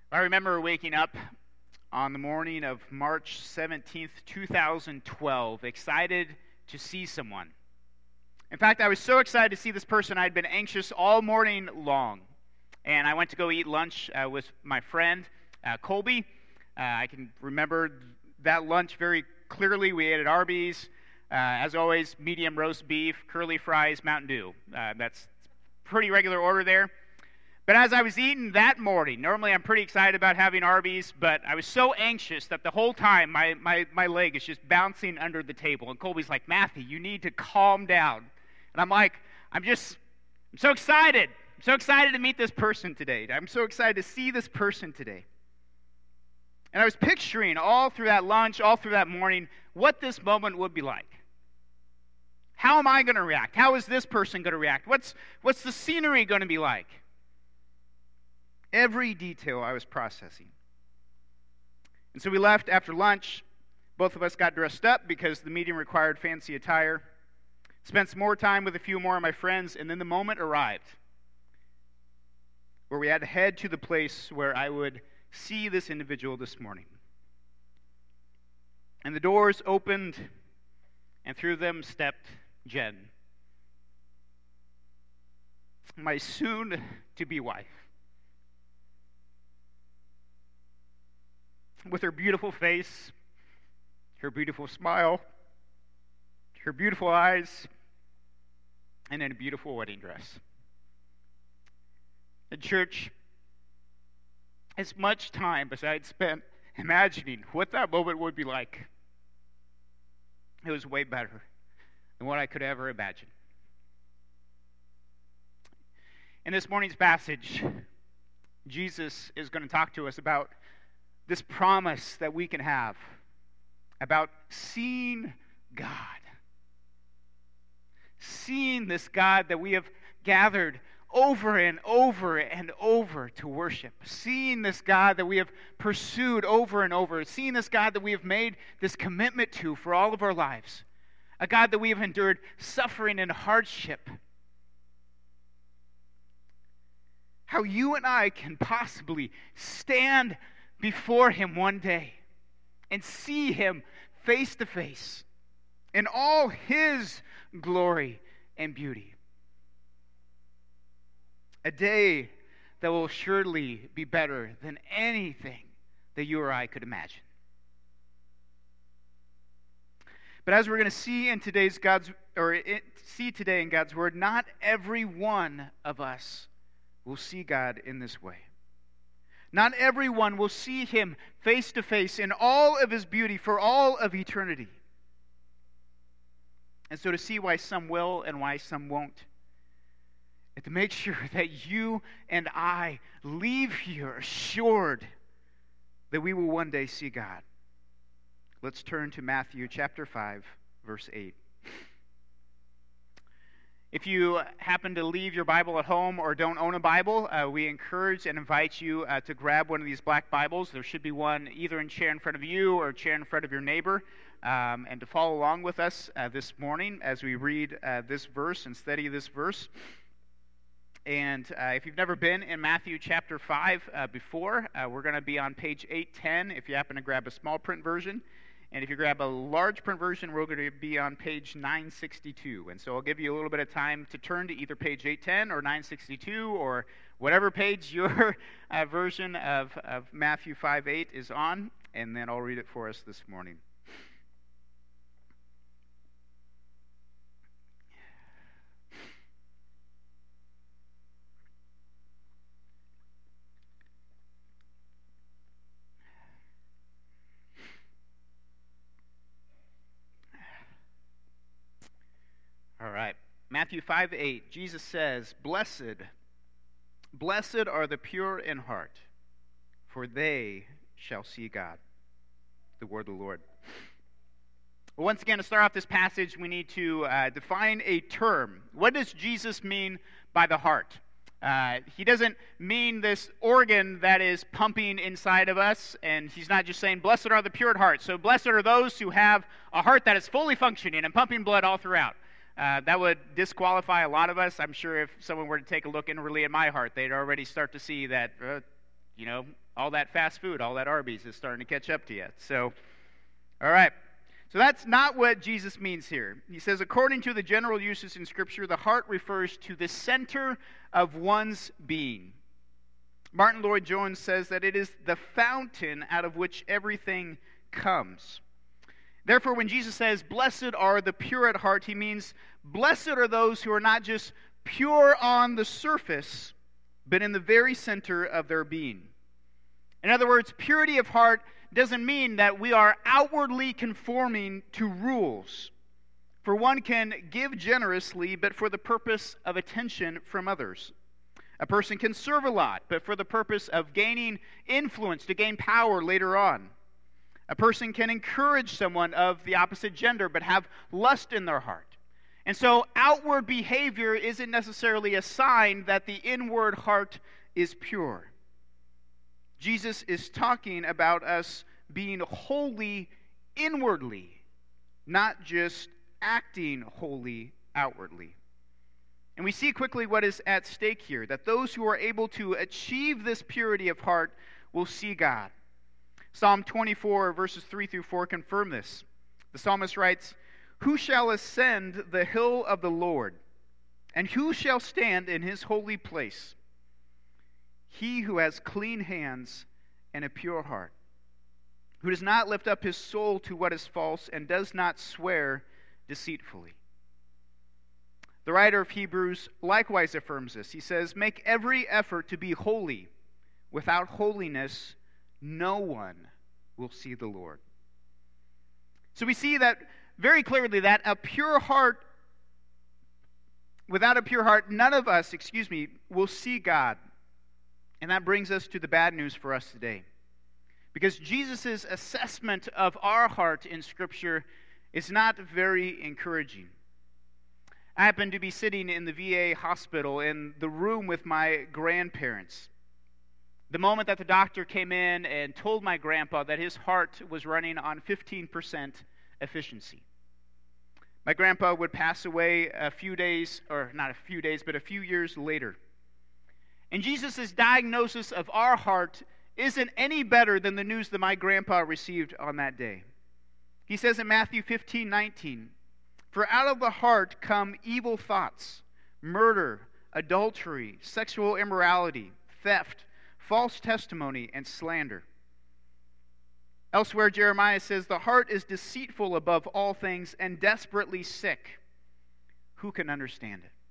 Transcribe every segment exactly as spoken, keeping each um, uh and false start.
I remember waking up on the morning of March seventeenth, two thousand twelve, excited to see someone. In fact, I was so excited to see this person, I'd been anxious all morning long. And I went to go eat lunch uh, with my friend, uh, Colby. Uh, I can remember that lunch very clearly. We ate at Arby's. Uh, as always, medium roast beef, curly fries, Mountain Dew. Uh, that's pretty regular order there. But as I was eating that morning, normally I'm pretty excited about having Arby's, but I was so anxious that the whole time my, my, my leg is just bouncing under the table. And Colby's like, Matthew, you need to calm down. And I'm like, I'm just, I'm so excited. I'm so excited to meet this person today. I'm so excited to see this person today. And I was picturing all through that lunch, all through that morning, what this moment would be like. How am I going to react? How is this person going to react? What's, what's the scenery going to be like? Every detail I was processing. And so we left after lunch. Both of us got dressed up because the meeting required fancy attire. Spent some more time with a few more of my friends, and then the moment arrived where we had to head to the place where I would see this individual this morning. And the doors opened, and through them stepped Jen, my soon-to-be wife. With her beautiful face, her beautiful smile, her beautiful eyes, and in a beautiful wedding dress. In church, as much time as I'd spent imagining what that moment would be like, it was way better than what I could ever imagine. In this morning's passage, Jesus is going to talk to us about this promise that we can have about seeing God. Seeing this God that we have gathered over and over and over to worship. Seeing this God that we have pursued over and over. Seeing this God that we have made this commitment to for all of our lives. A God that we have endured suffering and hardship. How you and I can possibly stand before Him one day and see Him face to face in all His glory and beauty. A day that will surely be better than anything that you or I could imagine. But as we're going to see in today's God's or it, see today in God's Word, not every one of us will see God in this way. Not everyone will see Him face to face in all of His beauty for all of eternity. And so to see why some will and why some won't, and to make sure that you and I leave here assured that we will one day see God, let's turn to Matthew chapter five, verse eight. If you happen to leave your Bible at home or don't own a Bible, uh, we encourage and invite you uh, to grab one of these black Bibles. There should be one either in chair in front of you or chair in front of your neighbor, um, and to follow along with us uh, this morning as we read uh, this verse and study this verse. And uh, if you've never been in Matthew chapter five uh, before, uh, we're going to be on page eight ten if you happen to grab a small print version. And if you grab a large print version, we're going to be on page nine sixty-two. And so I'll give you a little bit of time to turn to either page eight ten or nine sixty-two or whatever page your uh, version of, of Matthew five eight is on. And then I'll read it for us this morning. All right. Matthew five eight, Jesus says, Blessed, blessed are the pure in heart, for they shall see God. The word of the Lord. Well, once again, to start off this passage, we need to uh, define a term. What does Jesus mean by the heart? Uh, he doesn't mean this organ that is pumping inside of us, and he's not just saying, blessed are the pure at heart. So blessed are those who have a heart that is fully functioning and pumping blood all throughout. Uh, that would disqualify a lot of us. I'm sure if someone were to take a look inwardly at my heart, they'd already start to see that uh, You know, all that fast food, all that Arby's is starting to catch up to you. So, all right. So that's not what Jesus means here. He says, according to the general uses in Scripture, the heart refers to the center of one's being. Martin Lloyd-Jones says that it is the fountain out of which everything comes. Therefore, when Jesus says, blessed are the pure at heart, he means blessed are those who are not just pure on the surface, but in the very center of their being. In other words, purity of heart doesn't mean that we are outwardly conforming to rules. For one can give generously, but for the purpose of attention from others. A person can serve a lot, but for the purpose of gaining influence to gain power later on. A person can encourage someone of the opposite gender, but have lust in their heart. And so outward behavior isn't necessarily a sign that the inward heart is pure. Jesus is talking about us being holy inwardly, not just acting holy outwardly. And we see quickly what is at stake here, that those who are able to achieve this purity of heart will see God. Psalm twenty-four, verses three through four confirm this. The psalmist writes, who shall ascend the hill of the Lord, and who shall stand in his holy place? He who has clean hands and a pure heart, who does not lift up his soul to what is false and does not swear deceitfully. The writer of Hebrews likewise affirms this. He says, make every effort to be holy. Without holiness, no one will see the Lord. So we see that very clearly that a pure heart, without a pure heart, none of us, excuse me, will see God. And that brings us to the bad news for us today. Because Jesus' assessment of our heart in Scripture is not very encouraging. I happened to be sitting in the V A hospital in the room with my grandparents. The moment that the doctor came in and told my grandpa that his heart was running on fifteen percent efficiency. My grandpa would pass away a few days, or not a few days, but a few years later. And Jesus' diagnosis of our heart isn't any better than the news that my grandpa received on that day. He says in Matthew fifteen nineteen, for out of the heart come evil thoughts, murder, adultery, sexual immorality, theft, false testimony, and slander. Elsewhere, Jeremiah says, the heart is deceitful above all things and desperately sick. Who can understand it?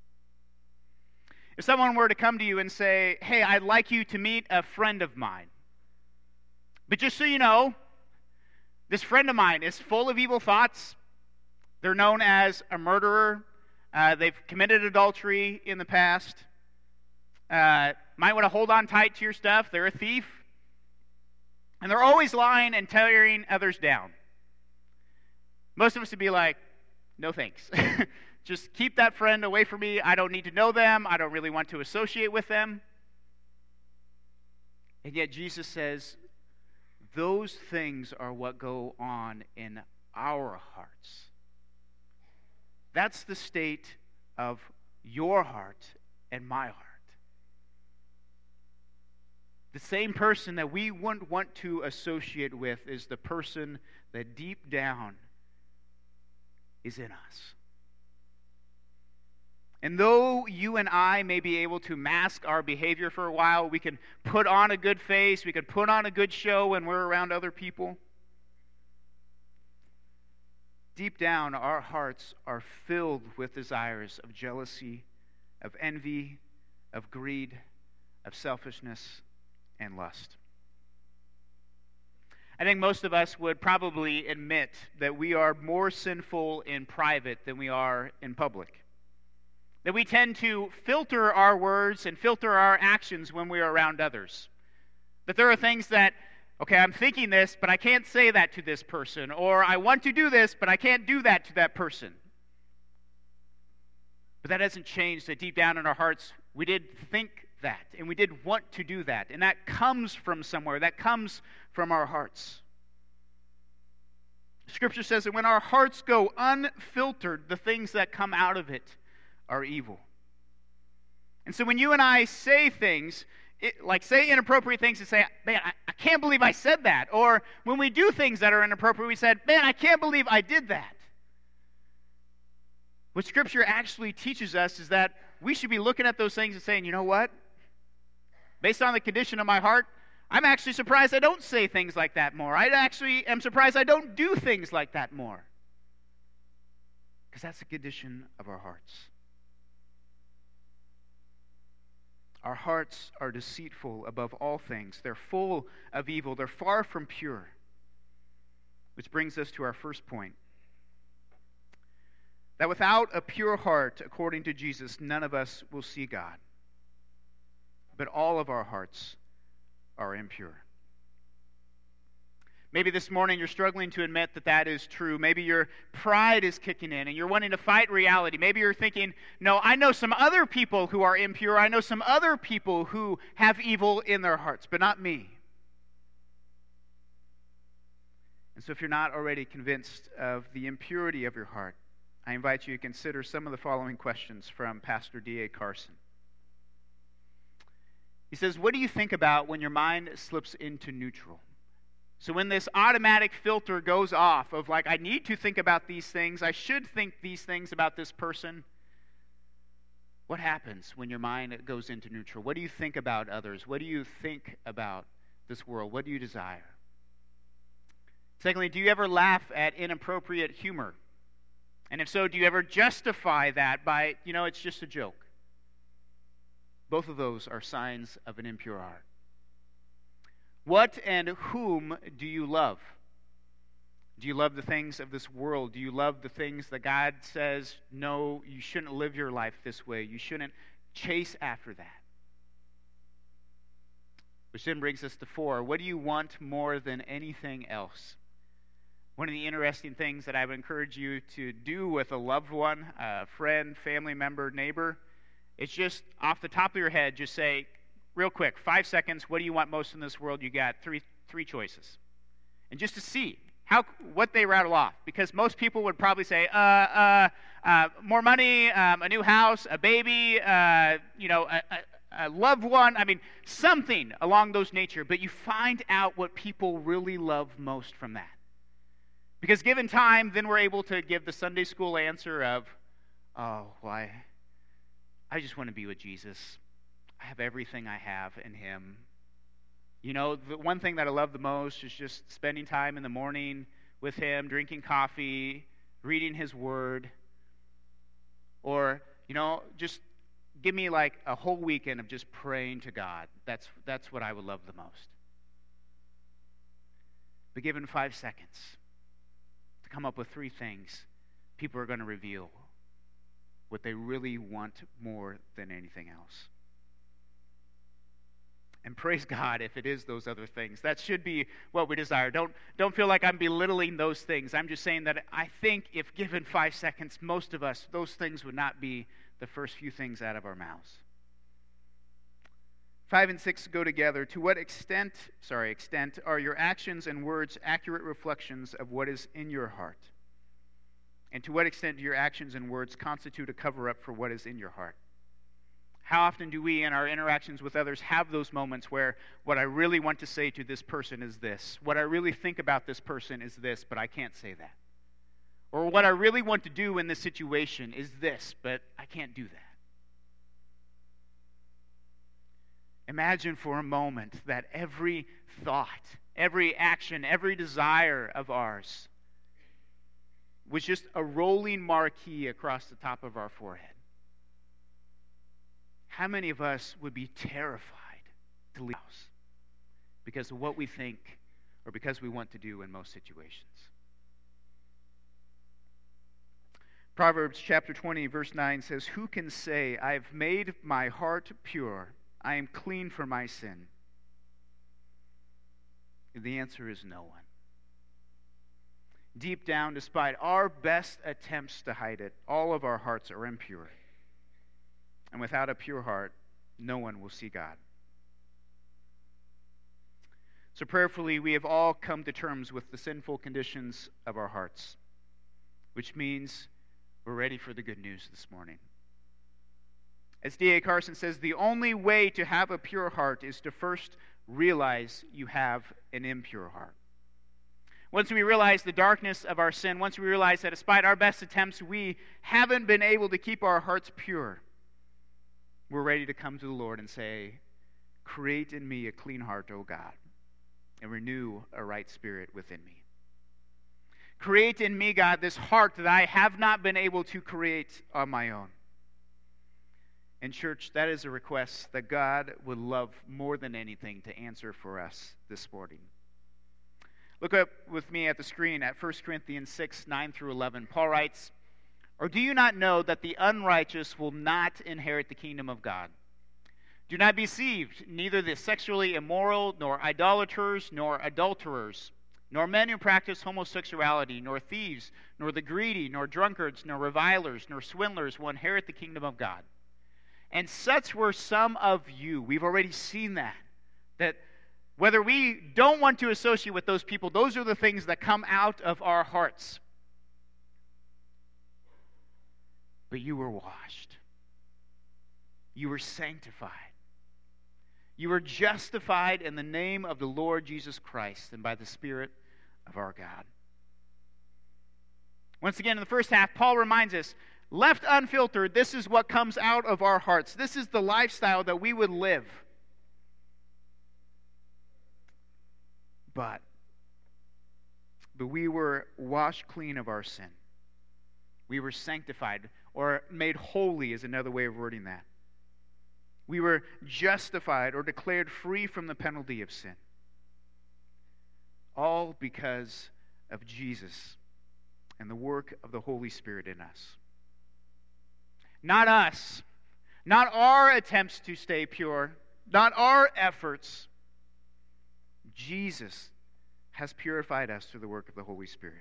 If someone were to come to you and say, hey, I'd like you to meet a friend of mine, but just so you know, this friend of mine is full of evil thoughts. They're known as a murderer. Uh, they've committed adultery in the past. Uh, might want to hold on tight to your stuff. They're a thief. And they're always lying and tearing others down. Most of us would be like, no thanks. Just keep that friend away from me. I don't need to know them. I don't really want to associate with them. And yet Jesus says, those things are what go on in our hearts. That's the state of your heart and my heart. The same person that we wouldn't want to associate with is the person that deep down is in us. And though you and I may be able to mask our behavior for a while, we can put on a good face, we can put on a good show when we're around other people, deep down, our hearts are filled with desires of jealousy, of envy, of greed, of selfishness, and lust. I think most of us would probably admit that we are more sinful in private than we are in public. That we tend to filter our words and filter our actions when we are around others. That there are things that, okay, I'm thinking this, but I can't say that to this person. Or I want to do this, but I can't do that to that person. But that hasn't changed that deep down in our hearts, we did think that, and we did want to do that. And that comes from somewhere. That comes from our hearts. Scripture says that when our hearts go unfiltered, the things that come out of it are evil. And so when you and I say things, it, like say inappropriate things and say, man, I, I can't believe I said that. Or when we do things that are inappropriate, we said, man, I can't believe I did that. What Scripture actually teaches us is that we should be looking at those things and saying, you know what? Based on the condition of my heart, I'm actually surprised I don't say things like that more. I actually am surprised I don't do things like that more. Because that's the condition of our hearts. Our hearts are deceitful above all things. They're full of evil. They're far from pure. Which brings us to our first point. That without a pure heart, according to Jesus, none of us will see God. But all of our hearts are impure. Maybe this morning you're struggling to admit that that is true. Maybe your pride is kicking in and you're wanting to fight reality. Maybe you're thinking, no, I know some other people who are impure. I know some other people who have evil in their hearts, but not me. And so if you're not already convinced of the impurity of your heart, I invite you to consider some of the following questions from Pastor D A Carson. He says, what do you think about when your mind slips into neutral? So when this automatic filter goes off of like, I need to think about these things, I should think these things about this person, what happens when your mind goes into neutral? What do you think about others? What do you think about this world? What do you desire? Secondly, do you ever laugh at inappropriate humor? And if so, do you ever justify that by, you know, it's just a joke? Both of those are signs of an impure heart. What and whom do you love? Do you love the things of this world? Do you love the things that God says, no, you shouldn't live your life this way. You shouldn't chase after that. Which then brings us to four. What do you want more than anything else? One of the interesting things that I would encourage you to do with a loved one, a friend, family member, neighbor, is just off the top of your head, just say, real quick, five seconds, what do you want most in this world? You got three three choices. And just to see how what they rattle off. Because most people would probably say, uh, uh, uh, more money, um, a new house, a baby, uh, you know, a, a, a loved one. I mean, something along those nature. But you find out what people really love most from that. Because given time, then we're able to give the Sunday school answer of, oh, why, I just want to be with Jesus. I have everything I have in Him. You know, the one thing that I love the most is just spending time in the morning with Him, drinking coffee, reading His Word. Or, you know, just give me like a whole weekend of just praying to God. That's, that's what I would love the most. But given five seconds to come up with three things, people are going to reveal what they really want more than anything else. And praise God if it is those other things. That should be what we desire. Don't, don't feel like I'm belittling those things. I'm just saying that I think if given five seconds, most of us, those things would not be the first few things out of our mouths. Five and six go together. To what extent, sorry, extent are your actions and words accurate reflections of what is in your heart? And to what extent do your actions and words constitute a cover-up for what is in your heart? How often do we, in our interactions with others, have those moments where what I really want to say to this person is this? What I really think about this person is this, but I can't say that. Or what I really want to do in this situation is this, but I can't do that. Imagine for a moment that every thought, every action, every desire of ours was just a rolling marquee across the top of our forehead. How many of us would be terrified to leave the house because of what we think or because we want to do in most situations? Proverbs chapter twenty, verse nine says, "Who can say, I have made my heart pure, I am clean from my sin?" The answer is no one. Deep down, despite our best attempts to hide it, all of our hearts are impure. And without a pure heart, no one will see God. So prayerfully, we have all come to terms with the sinful conditions of our hearts, which means we're ready for the good news this morning. As D A Carson says, the only way to have a pure heart is to first realize you have an impure heart. Once we realize the darkness of our sin, once we realize that despite our best attempts, we haven't been able to keep our hearts pure, we're ready to come to the Lord and say, create in me a clean heart, O God, and renew a right spirit within me. Create in me, God, this heart that I have not been able to create on my own. And church, that is a request that God would love more than anything to answer for us this morning. Look up with me at the screen at First Corinthians six, nine through eleven. Paul writes, "Or do you not know that the unrighteous will not inherit the kingdom of God? Do not be deceived, neither the sexually immoral, nor idolaters, nor adulterers, nor men who practice homosexuality, nor thieves, nor the greedy, nor drunkards, nor revilers, nor swindlers will inherit the kingdom of God. And such were some of you." We've already seen that. That whether we don't want to associate with those people, those are the things that come out of our hearts. But you were washed. You were sanctified. You were justified in the name of the Lord Jesus Christ and by the Spirit of our God. Once again, in the first half, Paul reminds us, left unfiltered, this is what comes out of our hearts. This is the lifestyle that we would live. But, but we were washed clean of our sin. We were sanctified, or made holy is another way of wording that. We were justified or declared free from the penalty of sin. All because of Jesus and the work of the Holy Spirit in us. Not us, not our attempts to stay pure, not our efforts. Jesus has purified us through the work of the Holy Spirit.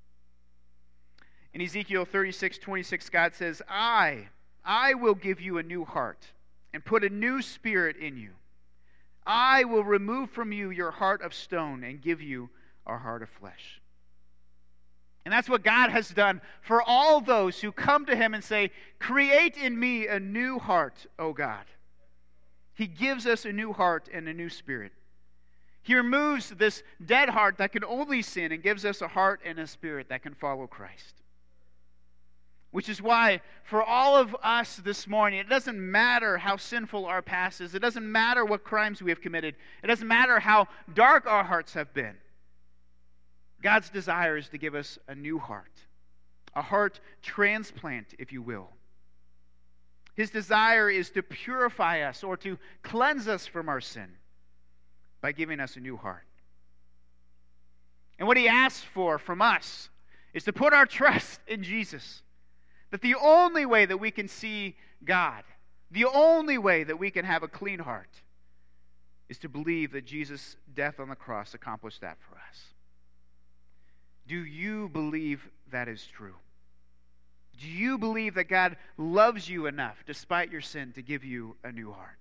In Ezekiel thirty-six twenty-six, God says, I, I will give you a new heart and put a new spirit in you. I will remove from you your heart of stone and give you a heart of flesh. And that's what God has done for all those who come to Him and say, create in me a new heart, O God. He gives us a new heart and a new spirit. He removes this dead heart that can only sin and gives us a heart and a spirit that can follow Christ. Which is why, for all of us this morning, it doesn't matter how sinful our past is. It doesn't matter what crimes we have committed. It doesn't matter how dark our hearts have been. God's desire is to give us a new heart. A heart transplant, if you will. His desire is to purify us or to cleanse us from our sin by giving us a new heart. And what He asks for from us is to put our trust in Jesus. That the only way that we can see God, the only way that we can have a clean heart, is to believe that Jesus' death on the cross accomplished that for us. Do you believe that is true? Do you believe that God loves you enough, despite your sin, to give you a new heart?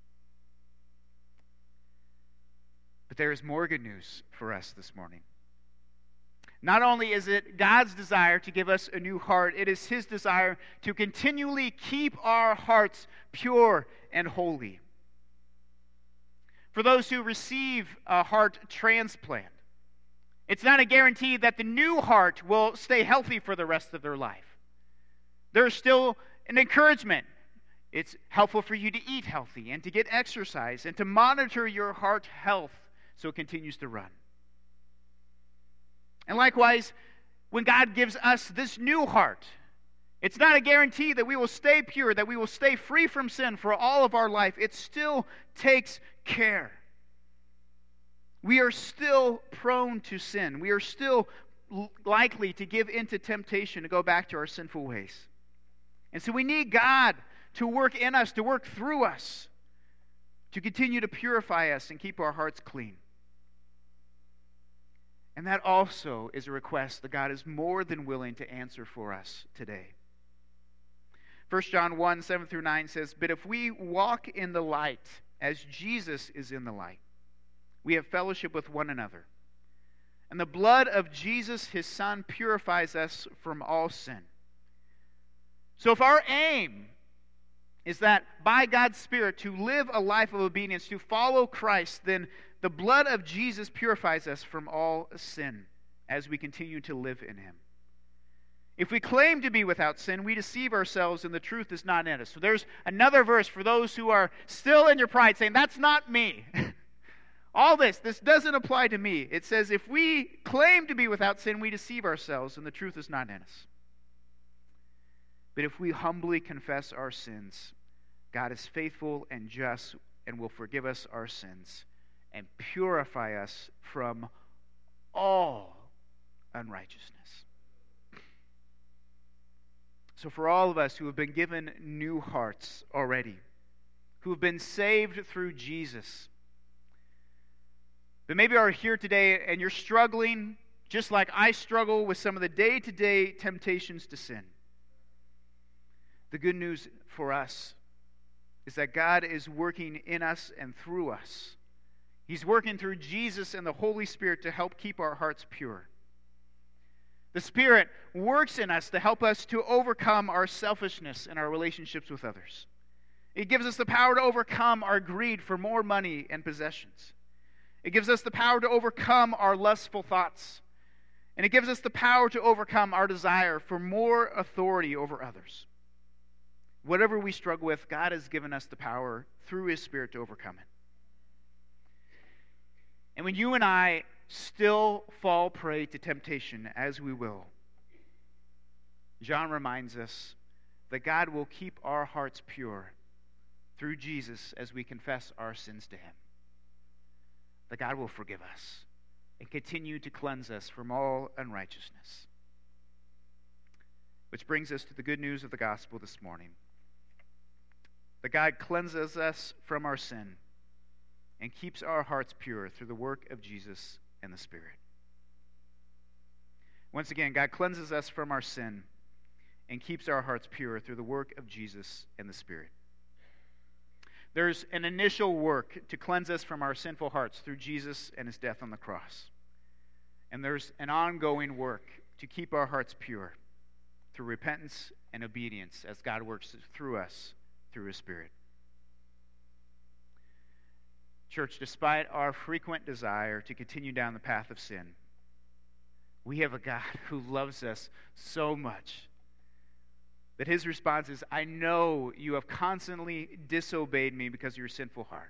But there is more good news for us this morning. Not only is it God's desire to give us a new heart, it is His desire to continually keep our hearts pure and holy. For those who receive a heart transplant, it's not a guarantee that the new heart will stay healthy for the rest of their life. There's still an encouragement. It's helpful for you to eat healthy and to get exercise and to monitor your heart health so it continues to run. And likewise, when God gives us this new heart, it's not a guarantee that we will stay pure, that we will stay free from sin for all of our life. It still takes care. We are still prone to sin. We are still likely to give into temptation to go back to our sinful ways. And so we need God to work in us, to work through us, to continue to purify us and keep our hearts clean. And that also is a request that God is more than willing to answer for us today. First John one, seven through nine says, "But if we walk in the light as Jesus is in the light, we have fellowship with one another. And the blood of Jesus, His Son, purifies us from all sin." So if our aim is that by God's Spirit, to live a life of obedience, to follow Christ, then the blood of Jesus purifies us from all sin as we continue to live in him. If we claim to be without sin, we deceive ourselves and the truth is not in us. So there's another verse for those who are still in your pride saying, that's not me. All this, this doesn't apply to me. It says, if we claim to be without sin, we deceive ourselves and the truth is not in us. But if we humbly confess our sins, God is faithful and just and will forgive us our sins and purify us from all unrighteousness. So for all of us who have been given new hearts already, who have been saved through Jesus, but maybe are here today and you're struggling just like I struggle with some of the day-to-day temptations to sin. The good news for us is that God is working in us and through us. He's working through Jesus and the Holy Spirit to help keep our hearts pure. The Spirit works in us to help us to overcome our selfishness and our relationships with others. It gives us the power to overcome our greed for more money and possessions. It gives us the power to overcome our lustful thoughts. And it gives us the power to overcome our desire for more authority over others. Whatever we struggle with, God has given us the power through his Spirit to overcome it. And when you and I still fall prey to temptation, as we will, John reminds us that God will keep our hearts pure through Jesus as we confess our sins to him. That God will forgive us and continue to cleanse us from all unrighteousness. Which brings us to the good news of the gospel this morning. That God cleanses us from our sin and keeps our hearts pure through the work of Jesus and the Spirit. Once again, God cleanses us from our sin and keeps our hearts pure through the work of Jesus and the Spirit. There's an initial work to cleanse us from our sinful hearts through Jesus and his death on the cross. And there's an ongoing work to keep our hearts pure through repentance and obedience as God works through us through his Spirit. Church, despite our frequent desire to continue down the path of sin, we have a God who loves us so much that his response is, I know you have constantly disobeyed me because of your sinful heart,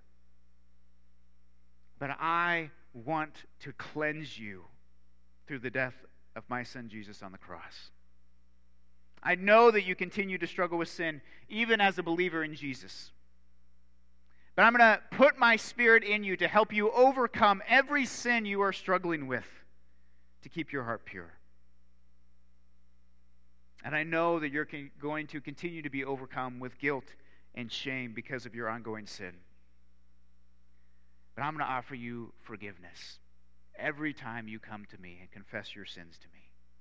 but I want to cleanse you through the death of my son Jesus on the cross. I know that you continue to struggle with sin even as a believer in Jesus. But I'm going to put my Spirit in you to help you overcome every sin you are struggling with to keep your heart pure. And I know that you're going to continue to be overcome with guilt and shame because of your ongoing sin. But I'm going to offer you forgiveness every time you come to me and confess your sins to me.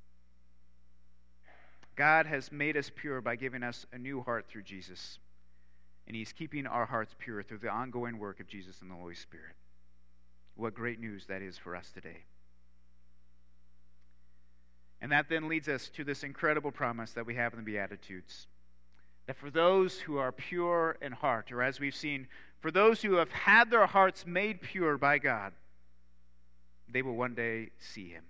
God has made us pure by giving us a new heart through Jesus. And he's keeping our hearts pure through the ongoing work of Jesus and the Holy Spirit. What great news that is for us today. And that then leads us to this incredible promise that we have in the Beatitudes. That for those who are pure in heart, or as we've seen, for those who have had their hearts made pure by God, they will one day see him.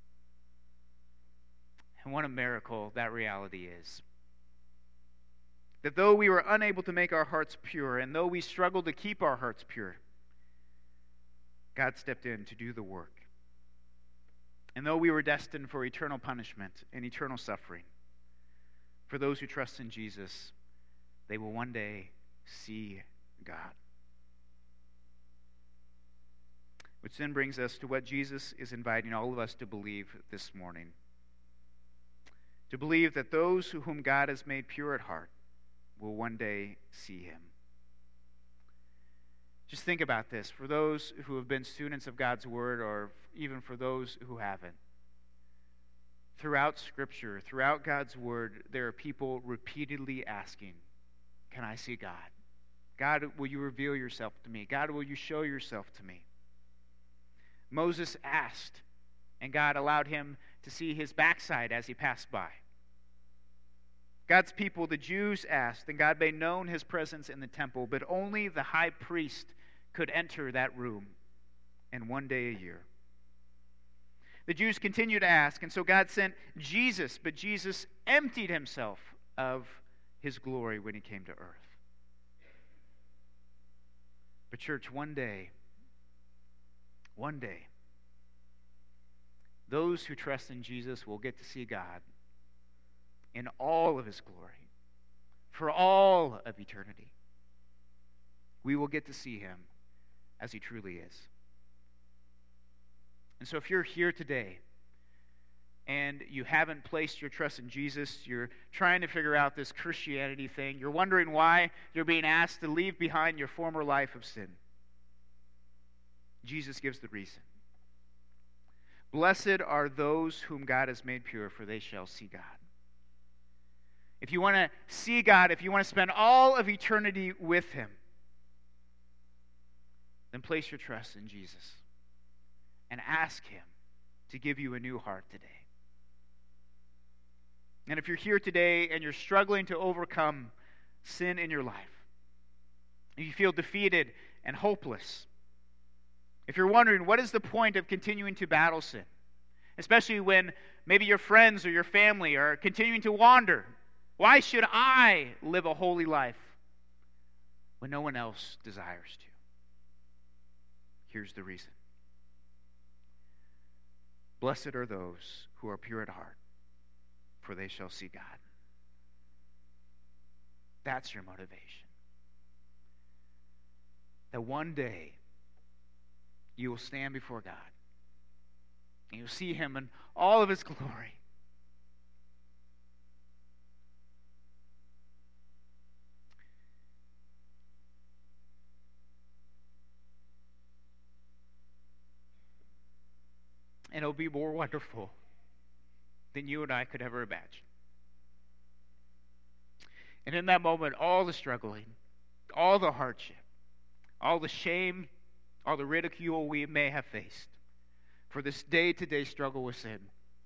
And what a miracle that reality is. That though we were unable to make our hearts pure, and though we struggled to keep our hearts pure, God stepped in to do the work. And though we were destined for eternal punishment and eternal suffering, for those who trust in Jesus, they will one day see God. Which then brings us to what Jesus is inviting all of us to believe this morning. To believe that those whom God has made pure at heart will one day see him. Just think about this. For those who have been students of God's Word, or even for those who haven't, throughout Scripture, throughout God's Word, there are people repeatedly asking, can I see God? God, will you reveal yourself to me? God, will you show yourself to me? Moses asked, and God allowed him to see his backside as he passed by. God's people, the Jews, asked, and God made known his presence in the temple, but only the high priest could enter that room, and one day a year. The Jews continued to ask, and so God sent Jesus, but Jesus emptied himself of his glory when he came to earth. But church, one day, one day, those who trust in Jesus will get to see God in all of his glory for all of eternity. We will get to see him as he truly is. And so if you're here today and you haven't placed your trust in Jesus, you're trying to figure out this Christianity thing, you're wondering why you're being asked to leave behind your former life of sin, Jesus gives the reason. Blessed are those whom God has made pure, for they shall see God. If you want to see God, if you want to spend all of eternity with him, then place your trust in Jesus and ask him to give you a new heart today. And if you're here today and you're struggling to overcome sin in your life, if you feel defeated and hopeless, if you're wondering what is the point of continuing to battle sin, especially when maybe your friends or your family are continuing to wander, why should I live a holy life when no one else desires to? Here's the reason. Blessed are those who are pure at heart, for they shall see God. That's your motivation. That one day you will stand before God and you'll see him in all of his glory. And it'll be more wonderful than you and I could ever imagine. And in that moment, all the struggling, all the hardship, all the shame, all the ridicule we may have faced for this day-to-day struggle with sin,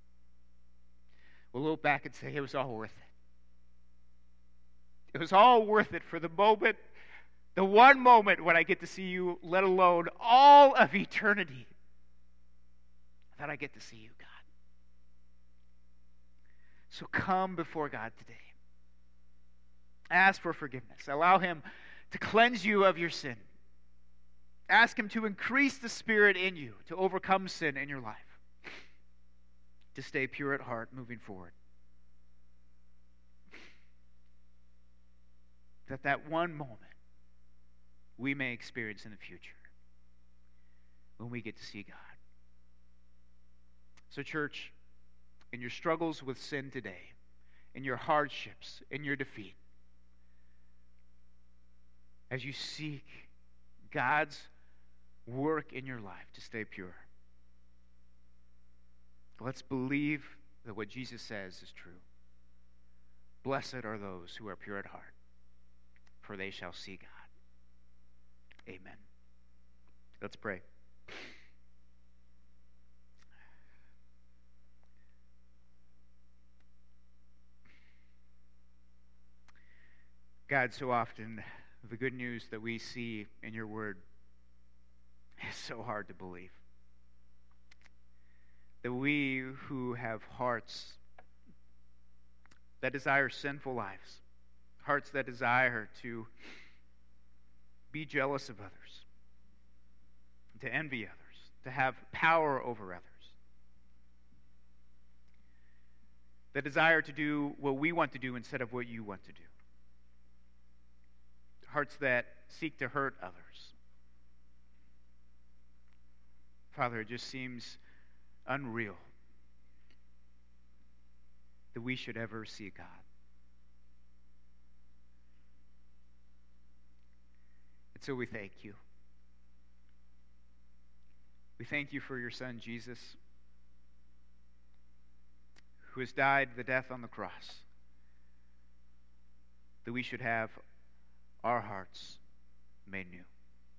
we'll look back and say it was all worth it. It was all worth it for the moment, the one moment when I get to see you, let alone all of eternity, that I get to see you, God. So come before God today. Ask for forgiveness. Allow him to cleanse you of your sin. Ask him to increase the Spirit in you to overcome sin in your life, to stay pure at heart moving forward. That that one moment we may experience in the future when we get to see God. So church, in your struggles with sin today, in your hardships, in your defeat, as you seek God's work in your life to stay pure, let's believe that what Jesus says is true. Blessed are those who are pure at heart, for they shall see God. Amen. Let's pray. God, so often the good news that we see in your word is so hard to believe. That we who have hearts that desire sinful lives, hearts that desire to be jealous of others, to envy others, to have power over others, that desire to do what we want to do instead of what you want to do, hearts that seek to hurt others. Father, it just seems unreal that we should ever see God. And so we thank you. We thank you for your Son, Jesus, who has died the death on the cross, that we should have our hearts made new,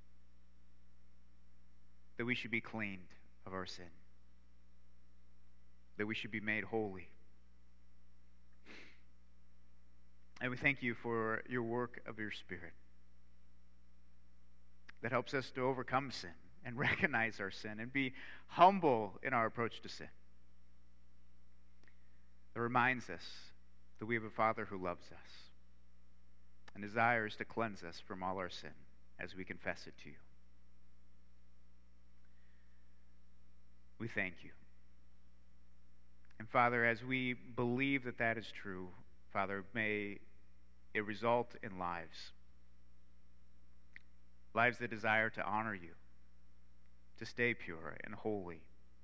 that we should be cleaned of our sin, that we should be made holy. And we thank you for your work of your Spirit that helps us to overcome sin and recognize our sin and be humble in our approach to sin. It reminds us that we have a Father who loves us and desires to cleanse us from all our sin as we confess it to you. We thank you. And Father, as we believe that that is true, Father, may it result in lives. Lives that desire to honor you, to stay pure and holy.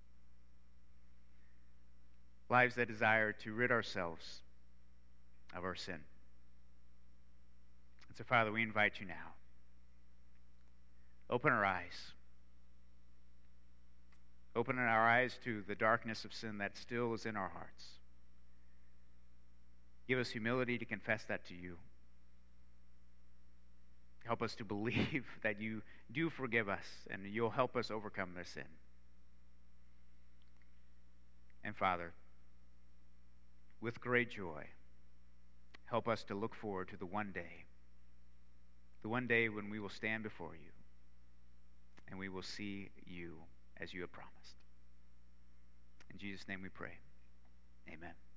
Lives that desire to rid ourselves of our sin. And so, Father, we invite you now. Open our eyes. Open our eyes to the darkness of sin that still is in our hearts. Give us humility to confess that to you. Help us to believe that you do forgive us and you'll help us overcome their sin. And Father, with great joy, help us to look forward to the one day, the one day when we will stand before you and we will see you as you have promised. In Jesus' name we pray. Amen.